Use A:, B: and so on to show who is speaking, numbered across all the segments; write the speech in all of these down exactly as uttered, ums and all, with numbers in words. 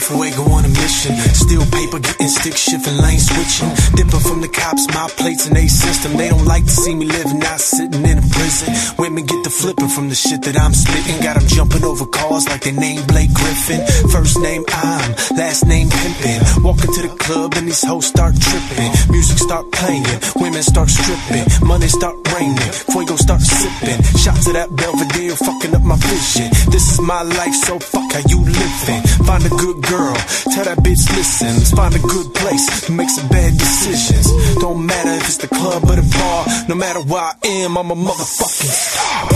A: Fuego on a mission. Still paper, getting stick shifting, lane switching. Different from the cops, my plates and a system. They don't like to see me living out sitting in a prison. Women get the flipping from the shit that I'm spitting. Got them jumping over cars like they name Blake Griffin. First name I'm, last name pimpin'. Walking to the club and these hoes start tripping. Music start playing, women start stripping. Money start raining, Fuego start sipping. Shots to that Belvedere fucking up my vision. This is my life, so fuck how you living. Find a good girl, tell that bitch listen. Let's find a good place to make some bad decisions. Don't matter if it's the club or the bar. No matter where I am, I'm a motherfucking star.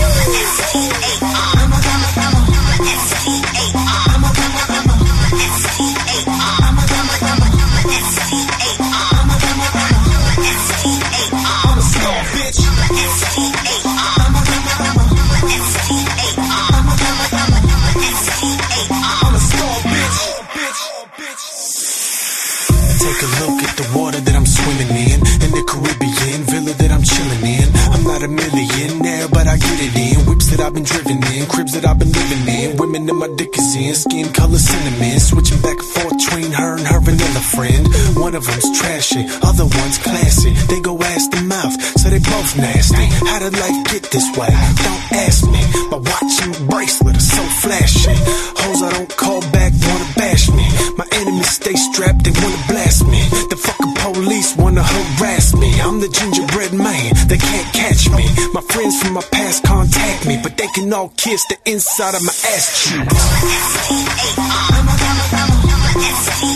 A: Take a look at the water that I'm swimming in, in the Caribbean villa that I'm chilling in. I'm not a millionaire, but I get it in. Whips that I've been driven in, cribs that I've been living in. Women that my dick is in, skin color cinnamon. Switching back and forth between her and her vanilla friend. One of them's trashy, other one's classy. They go ass to mouth, so they both nasty. How did life get this way? Don't ask me. My watch and bracelet are so flashy. Hoes I don't call back wanna bash me. My enemies stay strapped, they wanna blast me. The fucking police wanna harass me. I'm the gingerbread man, they can't catch me. My friends from my past contact me, but they can all kiss the inside of my ass cheeks.